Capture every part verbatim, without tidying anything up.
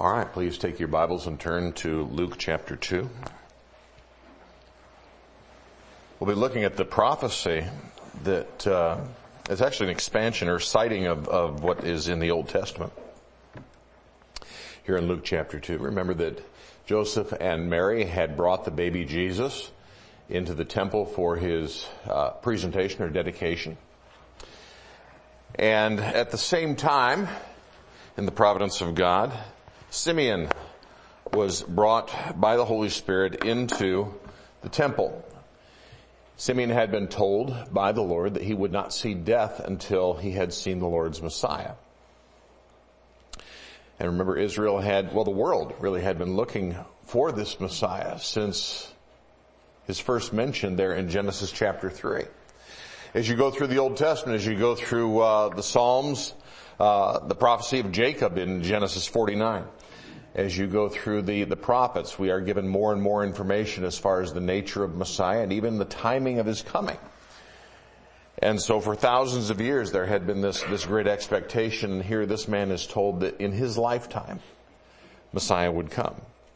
All right, please take your Bibles and turn to Luke chapter two. We'll be looking at the prophecy that uh, is actually an expansion or citing of, of what is in the Old Testament. Here in Luke chapter two, remember that Joseph and Mary had brought the baby Jesus into the temple for his uh, presentation or dedication. And at the same time, in the providence of God, Simeon was brought by the Holy Spirit into the temple. Simeon had been told by the Lord that he would not see death until he had seen the Lord's Messiah. And remember, Israel had, well, the world really had been looking for this Messiah since his first mention there in Genesis chapter three. As you go through the Old Testament, as you go through uh, the Psalms, uh, the prophecy of Jacob in Genesis forty-nine, as you go through the, the prophets, we are given more and more information as far as the nature of Messiah and even the timing of his coming. And so for thousands of years there had been this, this great expectation, and here this man is told that in his lifetime, Messiah would come.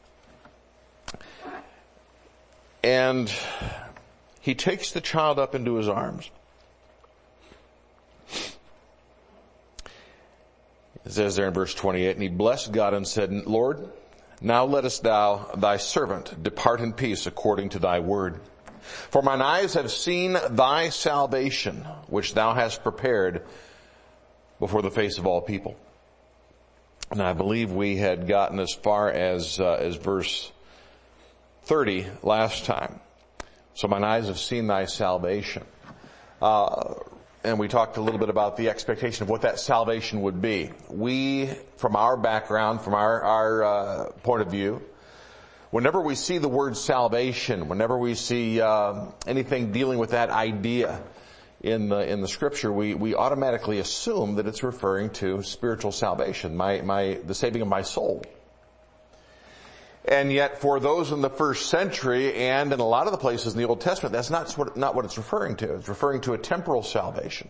And he takes the child up into his arms. It says there in verse twenty-eight, and he blessed God and said, Lord, now lettest thou thy servant depart in peace according to thy word. For mine eyes have seen thy salvation, which thou hast prepared before the face of all people. And I believe we had gotten as far as, uh, as verse thirty last time. So mine eyes have seen thy salvation. Uh, And we talked a little bit about the expectation of what that salvation would be. We, from our background, from our, our uh, point of view, whenever we see the word salvation, whenever we see uh, anything dealing with that idea in the in the Scripture, we we automatically assume that it's referring to spiritual salvation, my my the saving of my soul. And yet, for those in the first century and in a lot of the places in the Old Testament, that's not what, not what it's referring to. It's referring to a temporal salvation.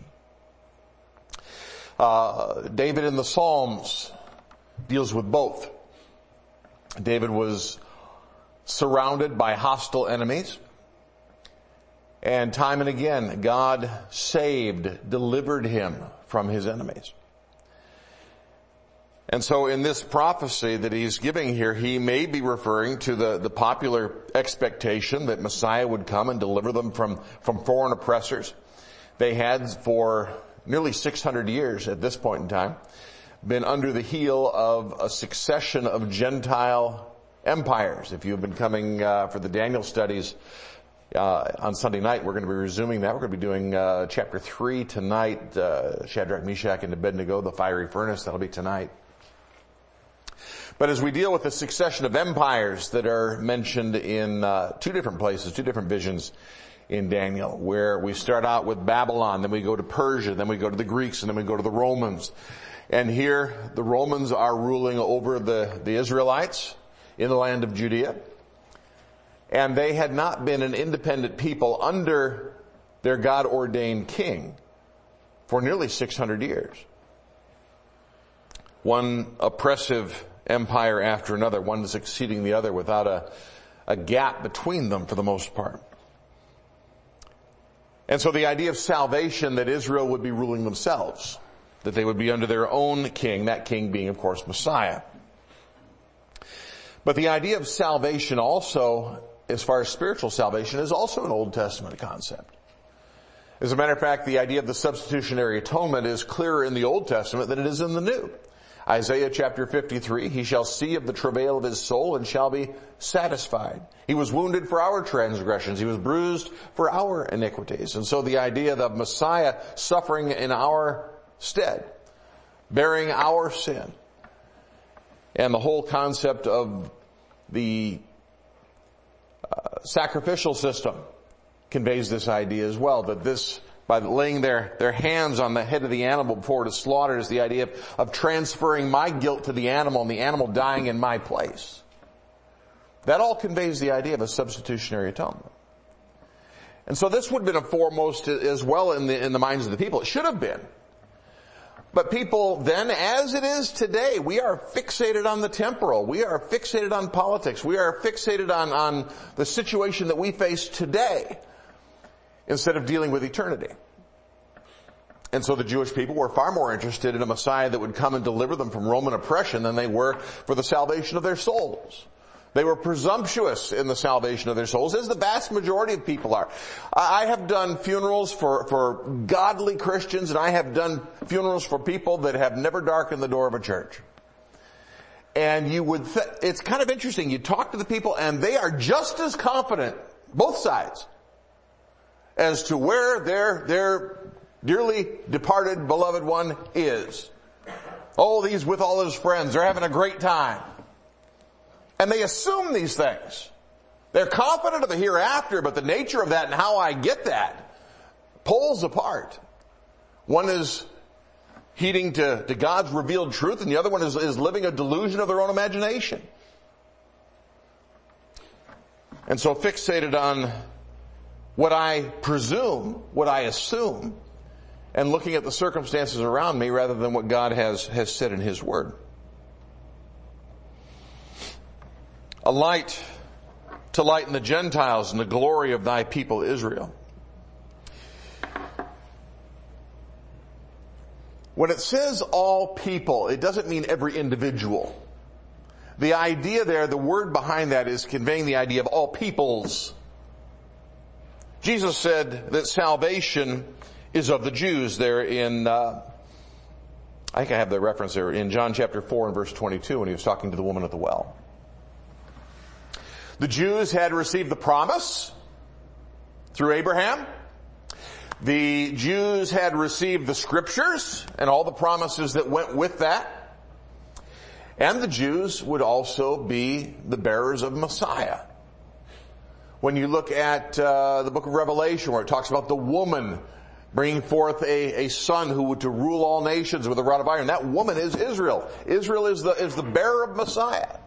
Uh, David in the Psalms deals with both. David was surrounded by hostile enemies. And time and again, God saved, delivered him from his enemies. And so in this prophecy that he's giving here, he may be referring to the, the popular expectation that Messiah would come and deliver them from, from foreign oppressors. They had for nearly six hundred years at this point in time been under the heel of a succession of Gentile empires. If you've been coming uh, for the Daniel studies uh, on Sunday night, we're going to be resuming that. We're going to be doing uh, chapter three tonight, uh, Shadrach, Meshach, and Abednego, the fiery furnace. That'll be tonight. But as we deal with the succession of empires that are mentioned in uh, two different places, two different visions in Daniel, where we start out with Babylon, then we go to Persia, then we go to the Greeks, and then we go to the Romans. And here the Romans are ruling over the, the Israelites in the land of Judea. And they had not been an independent people under their God-ordained king for nearly six hundred years. One oppressive empire after another, one succeeding the other without a, a gap between them for the most part. And so the idea of salvation, that Israel would be ruling themselves, that they would be under their own king, that king being, of course, Messiah. But the idea of salvation also, as far as spiritual salvation, is also an Old Testament concept. As a matter of fact, the idea of the substitutionary atonement is clearer in the Old Testament than it is in the New. Isaiah chapter fifty-three, he shall see of the travail of his soul and shall be satisfied. He was wounded for our transgressions. He was bruised for our iniquities. And so the idea of Messiah suffering in our stead, bearing our sin, and the whole concept of the uh, sacrificial system conveys this idea as well, that this, by laying their, their hands on the head of the animal before it is slaughtered, is the idea of, of transferring my guilt to the animal and the animal dying in my place. That all conveys the idea of a substitutionary atonement. And so this would have been a foremost as well in the, in the minds of the people. It should have been. But people then, as it is today, we are fixated on the temporal. We are fixated on politics. We are fixated on, on the situation that we face today instead of dealing with eternity. And so the Jewish people were far more interested in a Messiah that would come and deliver them from Roman oppression than they were for the salvation of their souls. They were presumptuous in the salvation of their souls, as the vast majority of people are. I have done funerals for, for godly Christians, and I have done funerals for people that have never darkened the door of a church. And you would, th- it's kind of interesting. You talk to the people and they are just as confident, both sides, as to where their, their dearly departed beloved one is. Oh, he's with all his friends. They're having a great time. And they assume these things. They're confident of the hereafter, but the nature of that and how I get that poles apart. One is heeding to, to God's revealed truth, and the other one is, is living a delusion of their own imagination. And so fixated on what I presume, what I assume, and looking at the circumstances around me rather than what God has, has said in His Word. A light to lighten the Gentiles and the glory of thy people Israel. When it says all people, it doesn't mean every individual. The idea there, the word behind that is conveying the idea of all peoples. Jesus said that salvation is of the Jews there in, uh, I think I have the reference there, in John chapter four and verse twenty-two when he was talking to the woman at the well. The Jews had received the promise through Abraham. The Jews had received the scriptures and all the promises that went with that. And the Jews would also be the bearers of Messiah. When you look at uh, the book of Revelation where it talks about the woman bringing forth a, a son who would to rule all nations with a rod of iron, that woman is Israel. Israel is the, is the bearer of Messiah.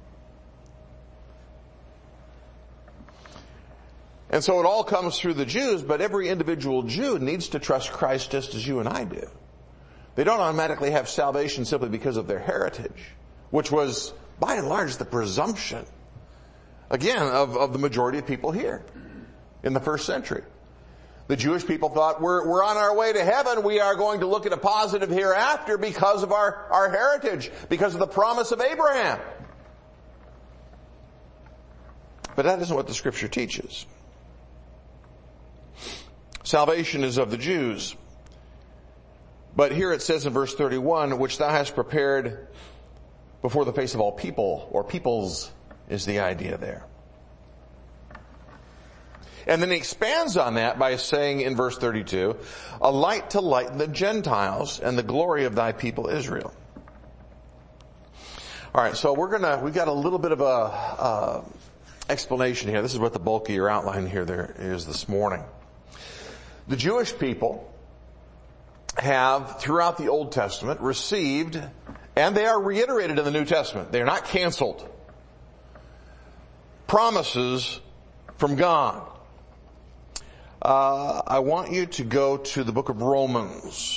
And so it all comes through the Jews, but every individual Jew needs to trust Christ just as you and I do. They don't automatically have salvation simply because of their heritage, which was, by and large, the presumption, again, of, of the majority of people here in the first century. The Jewish people thought, we're, we're on our way to heaven. We are going to look at a positive hereafter because of our, our heritage, because of the promise of Abraham. But that isn't what the Scripture teaches. Salvation is of the Jews. But here it says in verse thirty-one, which thou hast prepared before the face of all people, or peoples is the idea there. And then he expands on that by saying in verse thirty-two, a light to lighten the Gentiles and the glory of thy people Israel. Alright, so we're gonna, we've got a little bit of a, uh, explanation here. This is what the bulk of your outline here there is this morning. The Jewish people have, throughout the Old Testament, received, and they are reiterated in the New Testament, they are not canceled, promises from God. Uh, I want you to go to the book of Romans.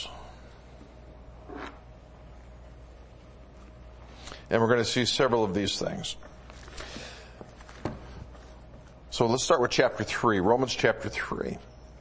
And we're going to see several of these things. So let's start with chapter three, Romans chapter three.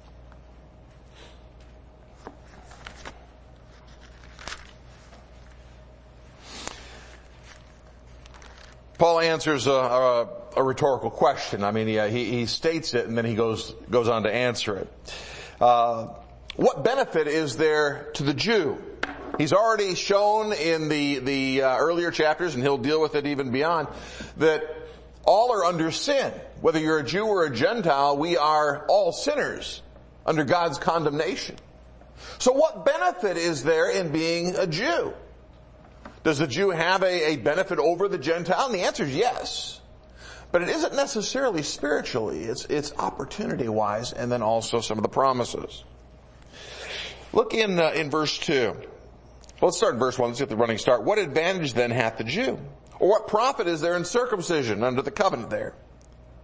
Paul answers a, a, a rhetorical question. I mean, he, he, he states it and then he goes goes on to answer it. Uh, what benefit is there to the Jew? He's already shown in the the uh, earlier chapters, and he'll deal with it even beyond, that all are under sin. Whether you're a Jew or a Gentile, we are all sinners under God's condemnation. So what benefit is there in being a Jew? Does the Jew have a, a benefit over the Gentile? And the answer is yes. But it isn't necessarily spiritually. It's, it's opportunity-wise, and then also some of the promises. Look in, uh, in verse two. Well, let's start in verse one. Let's get the running start. What advantage then hath the Jew? Or what profit is there in circumcision under the covenant there?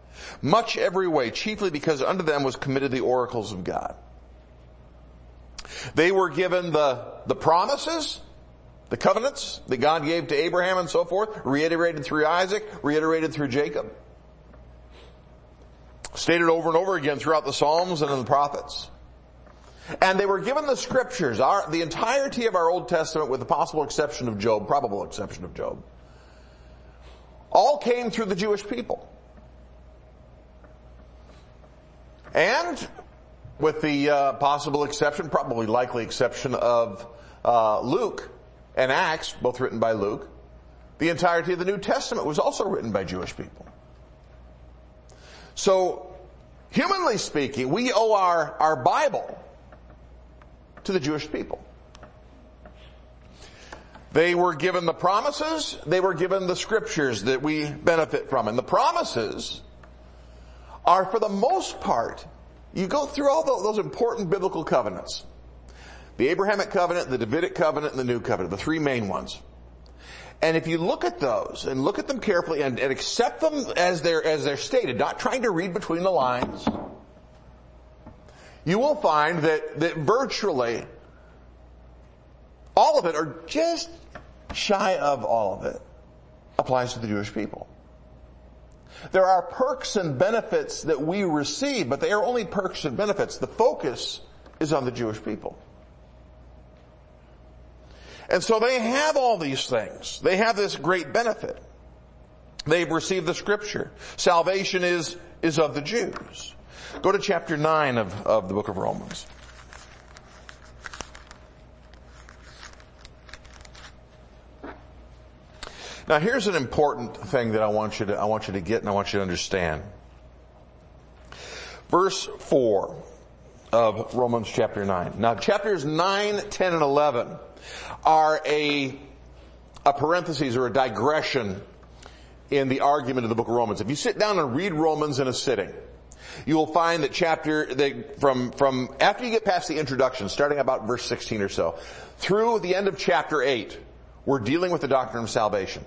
Much every way, chiefly because unto them was committed the oracles of God. They were given the, the promises, the covenants that God gave to Abraham and so forth, reiterated through Isaac, reiterated through Jacob. Stated over and over again throughout the Psalms and in the prophets. And they were given the scriptures, our, the entirety of our Old Testament with the possible exception of Job, probable exception of Job, all came through the Jewish people. And with the uh, possible exception, probably likely exception of uh, Luke and Acts, both written by Luke, the entirety of the New Testament was also written by Jewish people. So, humanly speaking, we owe our, our Bible to the Jewish people. They were given the promises, they were given the scriptures that we benefit from. And the promises are, for the most part, you go through all those important biblical covenants. The Abrahamic covenant, the Davidic covenant, and the New covenant, the three main ones. And if you look at those, and look at them carefully, and, and accept them as they're, as they're stated, not trying to read between the lines, you will find that, that virtually all of it, or just shy of all of it, applies to the Jewish people. There are perks and benefits that we receive, but they are only perks and benefits. The focus is on the Jewish people. And so they have all these things. They have this great benefit. They've received the scripture. Salvation is, is of the Jews. Go to chapter nine of, of the book of Romans. Now here's an important thing that I want you to, I want you to get and I want you to understand. Verse four of Romans chapter nine. Now chapters nine, ten, and eleven are a, a parenthesis or a digression in the argument of the book of Romans. If you sit down and read Romans in a sitting, you will find that chapter, they, from, from, after you get past the introduction, starting about verse sixteen or so, through the end of chapter eight, we're dealing with the doctrine of salvation.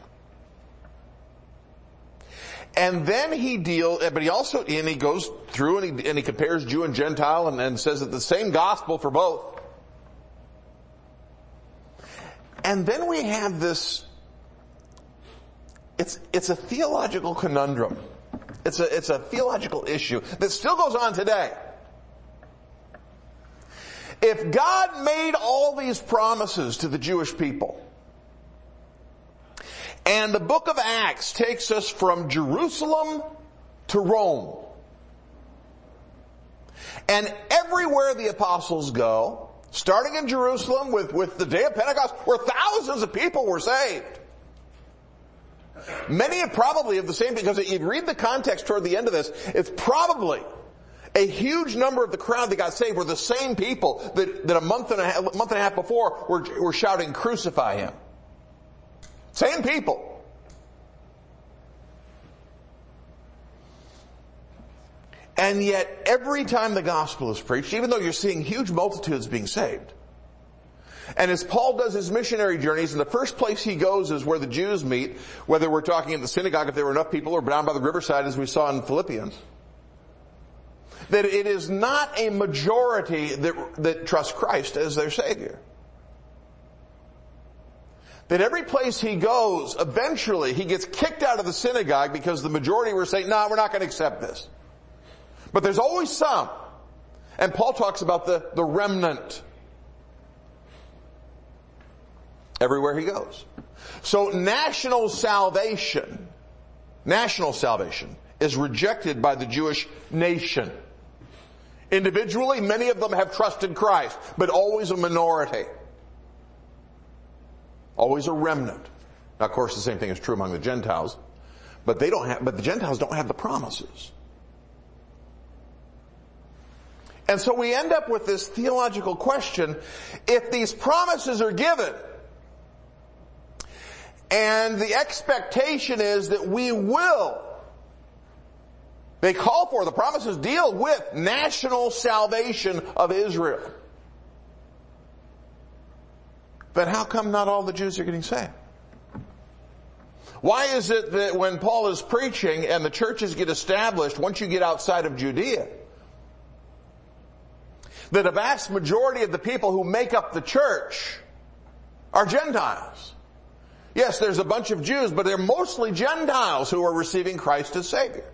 And then he deals, but he also, and he goes through and he, and he compares Jew and Gentile and, and says that the same gospel for both. And then we have this, it's, it's a theological conundrum. It's a, it's a theological issue that still goes on today. If God made all these promises to the Jewish people, and the book of Acts takes us from Jerusalem to Rome, and everywhere the apostles go, starting in Jerusalem with, with the day of Pentecost, where thousands of people were saved. Many are probably of the same, because if you read the context toward the end of this, it's probably a huge number of the crowd that got saved were the same people that, that a month and a half, month and a half before were, were shouting, "Crucify him." Same people. And yet, every time the gospel is preached, even though you're seeing huge multitudes being saved, and as Paul does his missionary journeys, and the first place he goes is where the Jews meet, whether we're talking in the synagogue if there were enough people, or down by the riverside as we saw in Philippians, that it is not a majority that, that trust Christ as their Savior. That every place he goes, eventually he gets kicked out of the synagogue because the majority were saying, "No, we're not going to accept this." But there's always some. And Paul talks about the, the remnant everywhere he goes. So national salvation, national salvation is rejected by the Jewish nation. Individually, many of them have trusted Christ, but always a minority. Always a remnant. Now, of course, the same thing is true among the Gentiles, but they don't have, but the Gentiles don't have the promises. And so we end up with this theological question: if these promises are given, and the expectation is that we will, they call for, the promises deal with national salvation of Israel, then how come not all the Jews are getting saved? Why is it that when Paul is preaching and the churches get established once you get outside of Judea, that a vast majority of the people who make up the church are Gentiles. Yes, there's a bunch of Jews, but they're mostly Gentiles who are receiving Christ as Savior.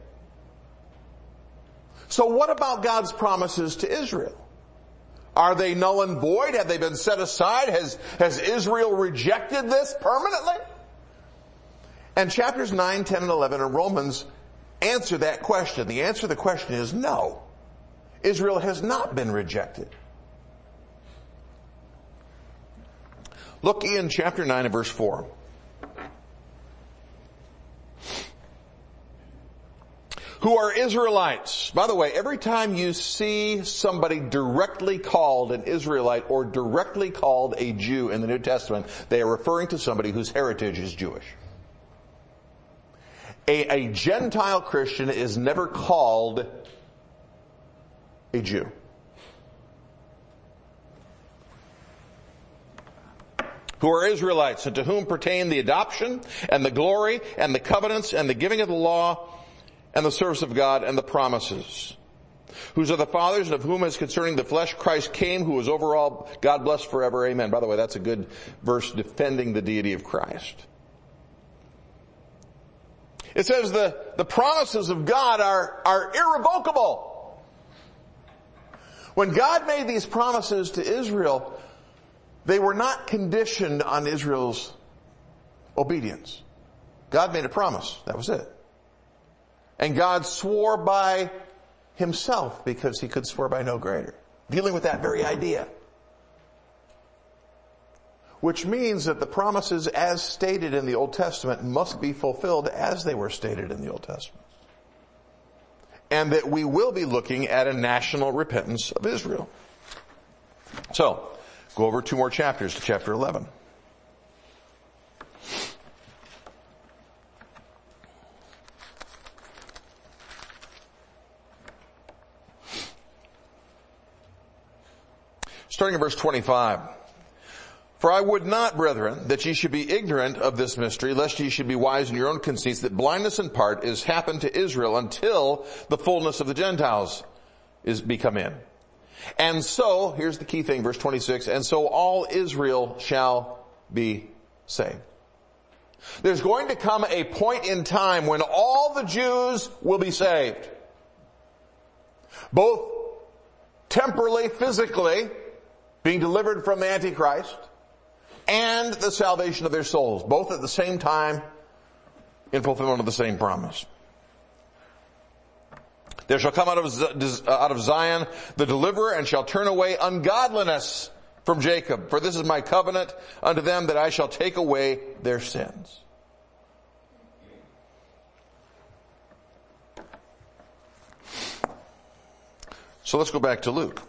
So what about God's promises to Israel? Are they null and void? Have they been set aside? Has, has Israel rejected this permanently? And chapters nine, ten, and eleven in Romans answer that question. The answer to the question is no. Israel has not been rejected. Look in chapter nine and verse four. Who are Israelites. By the way, every time you see somebody directly called an Israelite or directly called a Jew in the New Testament, they are referring to somebody whose heritage is Jewish. A, a Gentile Christian is never called a Jew. Who are Israelites, and to whom pertain the adoption and the glory and the covenants and the giving of the law and the service of God and the promises, whose are the fathers, and of whom as concerning the flesh Christ came, who is over all, God bless forever, amen. By the way, that's a good verse defending the deity of Christ. It says the, the promises of God are, are irrevocable. When God made these promises to Israel, they were not conditioned on Israel's obedience. God made a promise. That was it. And God swore by himself because he could swear by no greater. Dealing with that very idea. Which means that the promises as stated in the Old Testament must be fulfilled as they were stated in the Old Testament. And that we will be looking at a national repentance of Israel. So, go over two more chapters to chapter eleven. Starting in verse twenty-five. For I would not, brethren, that ye should be ignorant of this mystery, lest ye should be wise in your own conceits, that blindness in part is happened to Israel until the fullness of the Gentiles is become in. And so, here's the key thing, verse twenty-six, and so all Israel shall be saved. There's going to come a point in time when all the Jews will be saved. Both temporally, physically, being delivered from the Antichrist, and the salvation of their souls, both at the same time in fulfillment of the same promise. There shall come out of, out of Zion the deliverer, and shall turn away ungodliness from Jacob. For this is my covenant unto them, that I shall take away their sins. So let's go back to Luke.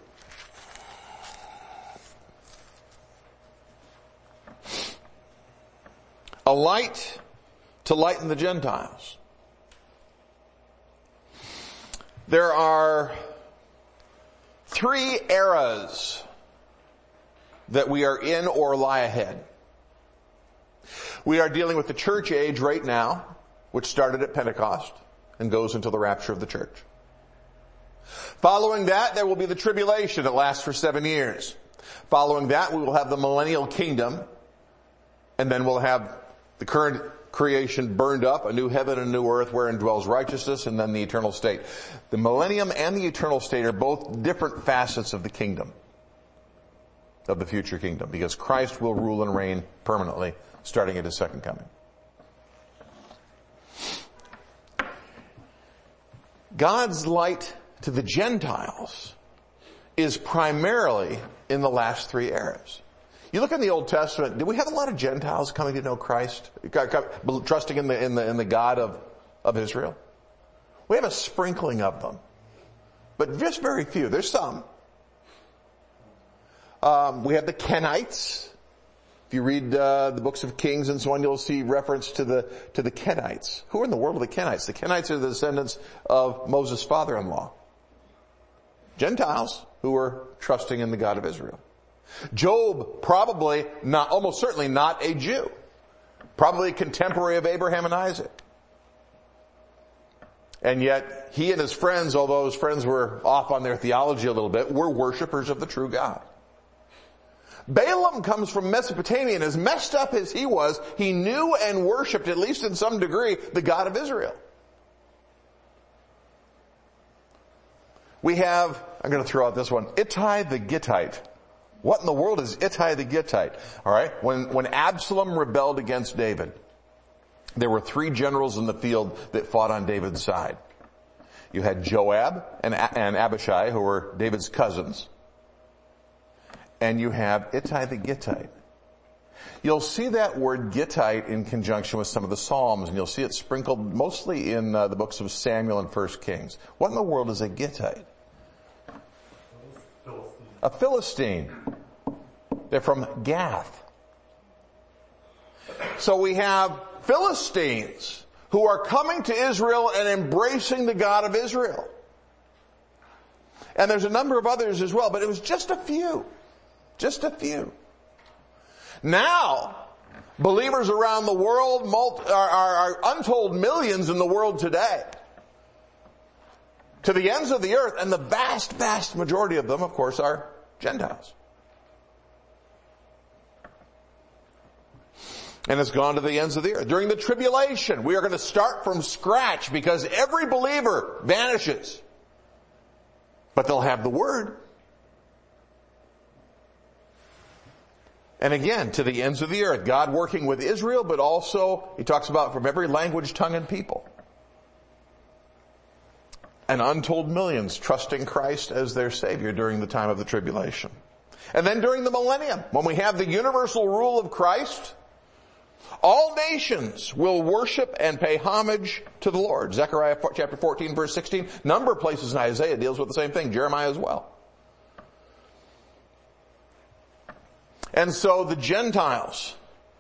A light to lighten the Gentiles. There are three eras that we are in or lie ahead. We are dealing with the church age right now, which started at Pentecost and goes until the rapture of the church. Following that, there will be the tribulation that lasts for seven years. Following that, we will have the millennial kingdom, and then we'll have the current creation burned up, a new heaven and a new earth wherein dwells righteousness, and then the eternal state. The millennium and the eternal state are both different facets of the kingdom, of the future kingdom, because Christ will rule and reign permanently starting at his second coming. God's light to the Gentiles is primarily in the last three eras. You look in the Old Testament, do we have a lot of Gentiles coming to know Christ, trusting in the, in the, in the God of, of Israel? We have a sprinkling of them, but just very few. There's some. Um, we have the Kenites. If you read uh, the books of Kings and so on, you'll see reference to the to the Kenites. Who in the world are the Kenites? The Kenites are the descendants of Moses' father-in-law. Gentiles who were trusting in the God of Israel. Job, probably not, almost certainly not a Jew. Probably a contemporary of Abraham and Isaac. And yet, he and his friends, although his friends were off on their theology a little bit, were worshipers of the true God. Balaam comes from Mesopotamia, and as messed up as he was, he knew and worshipped, at least in some degree, the God of Israel. We have, I'm going to throw out this one, Ittai the Gittite. What in the world is Ittai the Gittite? All right, when when Absalom rebelled against David, there were three generals in the field that fought on David's side. You had Joab and, and Abishai, who were David's cousins. And you have Ittai the Gittite. You'll see that word Gittite in conjunction with some of the Psalms, and you'll see it sprinkled mostly in uh, the books of Samuel and First Kings. What in the world is a Gittite? A Philistine. They're from Gath. So we have Philistines who are coming to Israel and embracing the God of Israel. And there's a number of others as well, but it was just a few. Just a few. Now, believers around the world multi, are, are, are untold millions in the world today. To the ends of the earth, and the vast, vast majority of them, of course, are Gentiles. And it's gone to the ends of the earth. During the tribulation, we are going to start from scratch because every believer vanishes. But they'll have the word. And again, to the ends of the earth, God working with Israel, but also, he talks about from every language, tongue, and people. And untold millions trusting Christ as their Savior during the time of the tribulation. And then during the millennium, when we have the universal rule of Christ, all nations will worship and pay homage to the Lord. Zechariah chapter fourteen, verse sixteen. Number of places in Isaiah deals with the same thing. Jeremiah as well. And so the Gentiles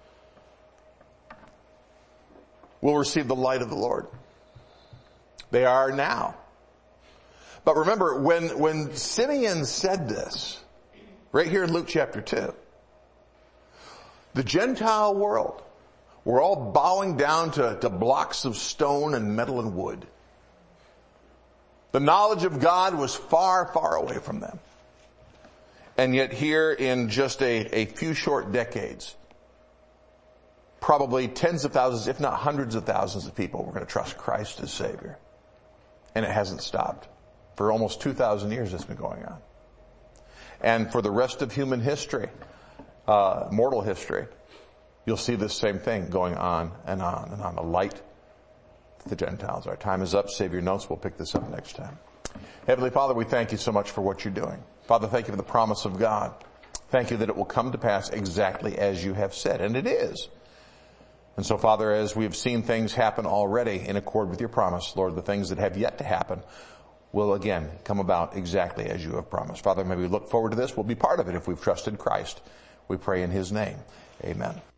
will receive the light of the Lord. They are now. But remember, when, when Simeon said this, right here in Luke chapter two, the Gentile world were all bowing down to, to blocks of stone and metal and wood. The knowledge of God was far, far away from them. And yet here in just a, a few short decades, probably tens of thousands, if not hundreds of thousands of people were going to trust Christ as Savior. And it hasn't stopped. For almost two thousand years it's been going on. And for the rest of human history, uh, mortal history, you'll see this same thing going on and on and on. The light to the Gentiles. Our time is up. Save your notes. We'll pick this up next time. Heavenly Father, we thank you so much for what you're doing. Father, thank you for the promise of God. Thank you that it will come to pass exactly as you have said. And it is. And so, Father, as we've seen things happen already in accord with your promise, Lord, the things that have yet to happen will again come about exactly as you have promised. Father, may we look forward to this. We'll be part of it if we've trusted Christ. We pray in his name. Amen.